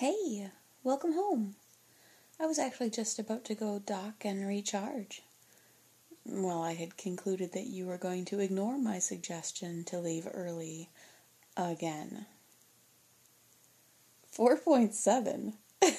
Hey, welcome home. I was actually just about to go dock and recharge. Well, I had concluded that you were going to ignore my suggestion to leave early again. 4.7?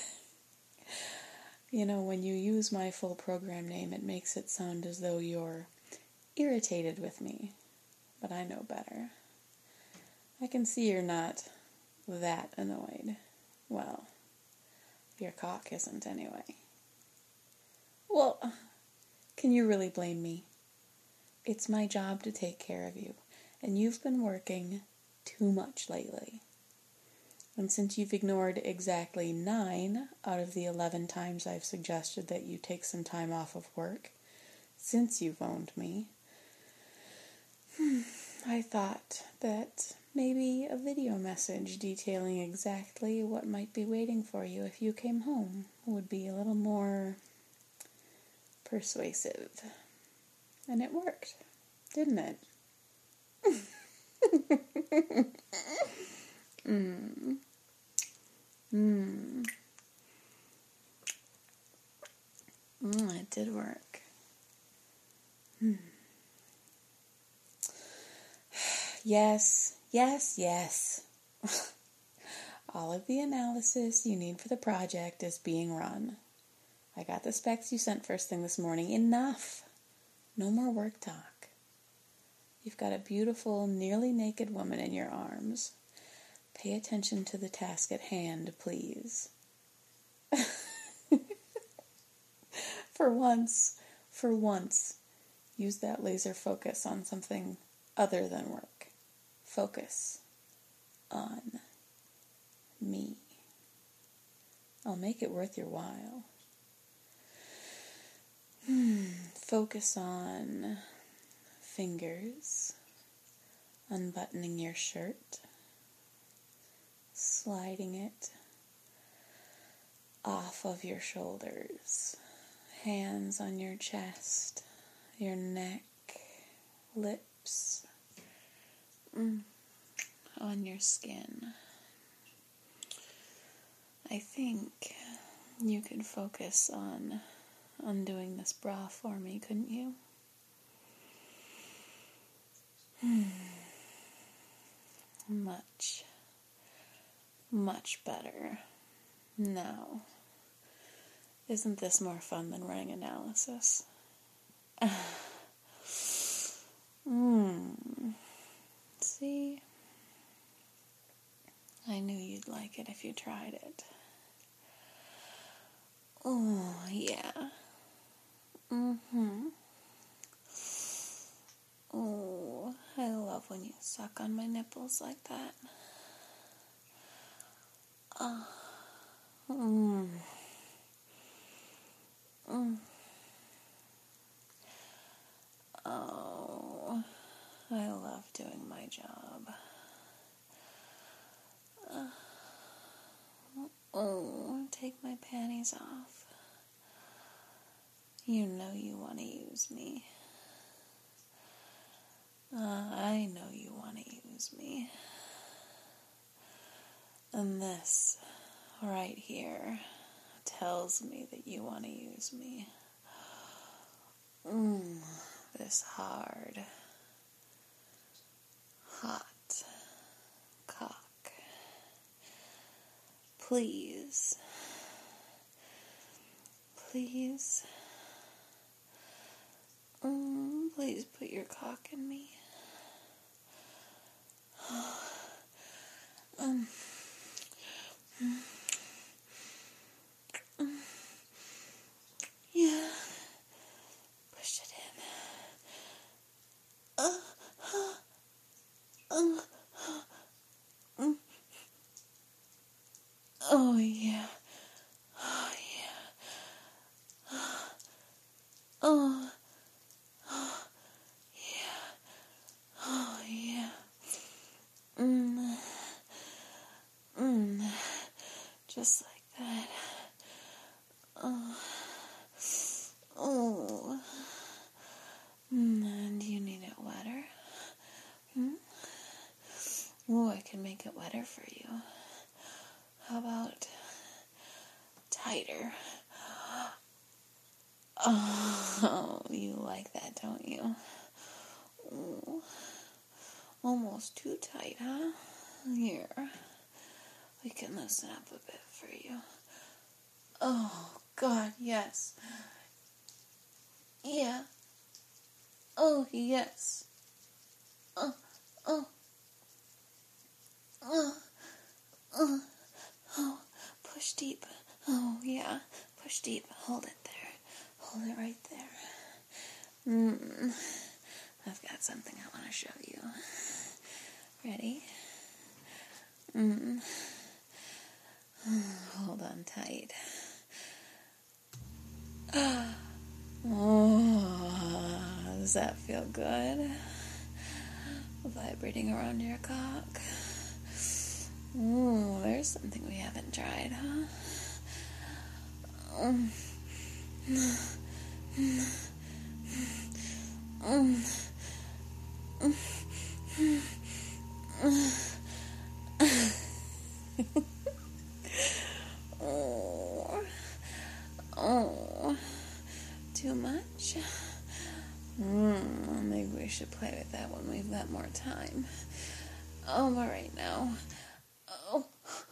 You know, when you use my full program name, it makes it sound as though you're irritated with me. But I know better. I can see you're not that annoyed. Well, your cock isn't anyway. Well, can you really blame me? It's my job to take care of you, and you've been working too much lately. And since you've ignored exactly 9 out of the 11 times I've suggested that you take some time off of work, since you've owned me, I thought that maybe a video message detailing exactly what might be waiting for you if you came home would be a little more persuasive. And it worked, didn't it? It did work. Yes. All of the analysis you need for the project is being run. I got the specs you sent first thing this morning. Enough. No more work talk. You've got a beautiful, nearly naked woman in your arms. Pay attention to the task at hand, please. For once, use that laser focus on something other than work. Focus on me. I'll make it worth your while. Focus on fingers, unbuttoning your shirt, sliding it off of your shoulders, hands on your chest, your neck, lips, on your skin. I think you could focus on undoing this bra for me, couldn't you? Much better. Now, isn't this more fun than running analysis? See? I knew you'd like it if you tried it. Oh, yeah. Oh, I love when you suck on my nipples like that. Oh, I love doing my job. Take my panties off. You know you want to use me. I know you want to use me. And this, right here, tells me that you want to use me. This hard, hot cock. Please, please put your cock in me. Yeah, push it in. Oh yeah. Oh yeah. Oh yeah. Oh yeah. Just like that. And you need it wetter? Oh, I can make it wetter for you. How about tighter. Oh, you like that, don't you? Ooh, almost too tight, huh? Here, we can loosen up a bit for you. Oh, God, yes. Yeah. Oh, yes. Oh, oh, oh, oh, oh. Push deep. Oh, yeah. Push deep. Hold it there. Hold it right there. I've got something I want to show you. Ready? Hold on tight. Oh, does that feel good? Vibrating around your cock. Ooh, there's something we haven't tried, huh? Oh, too much? Maybe we should play with that when we've got more time. But right now. Oh,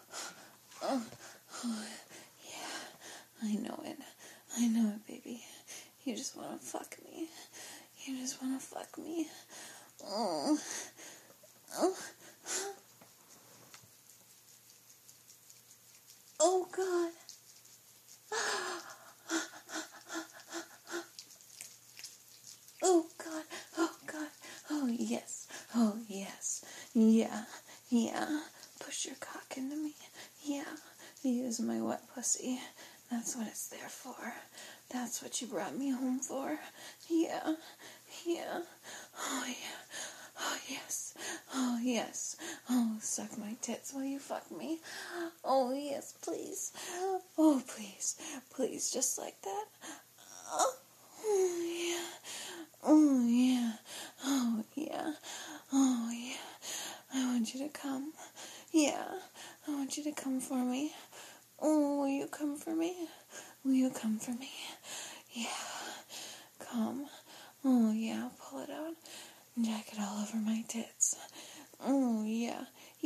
yeah, I know it, baby. You just want to fuck me. Oh, oh, oh, God. Oh, God. Oh, God. Oh, yes. Oh, yes. Yeah. Push your cock into me. Yeah. Use my wet pussy. That's what it's there for. That's what you brought me home for. Yeah. Oh, yeah. Oh, yes. Oh, yes. Oh, suck my tits while you fuck me. Oh, yes, please. Oh, please. Please, just like that. Oh, yeah. Oh, yeah. Oh, yeah. Oh, yeah. I want you to come. Yeah. I want you to come for me. Oh, will you come for me? Yeah. Come. Oh, yeah. Pull it out. Jack it all over my tits. Oh, yeah.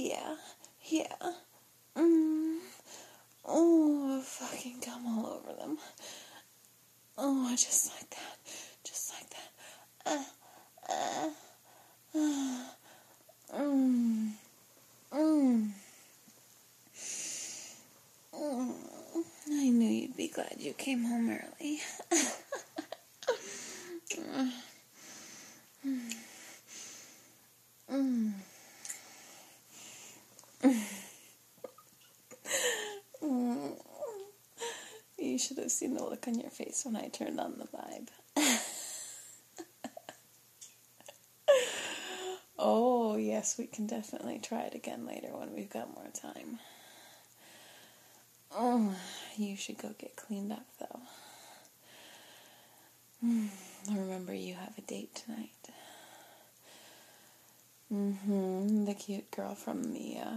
Oh, fucking come all over them. Oh, just like that. I knew you'd be glad you came home early. You should have seen the look on your face when I turned on the vibe. Oh, yes, we can definitely try it again later when we've got more time. Oh, you should go get cleaned up, though. Remember, you have a date tonight. The cute girl from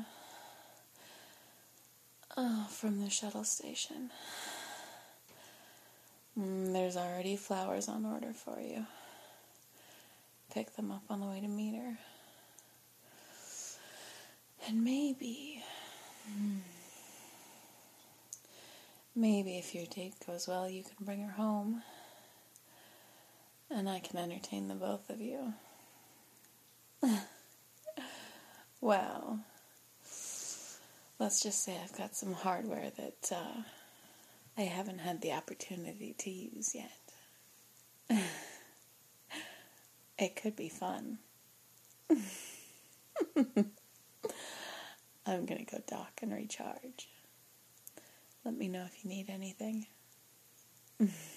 the shuttle station. There's already flowers on order for you. Pick them up on the way to meet her. And maybe if your date goes well, you can bring her home. And I can entertain the both of you. Well, let's just say I've got some hardware that I haven't had the opportunity to use yet. It could be fun. I'm gonna go dock and recharge. Let me know if you need anything.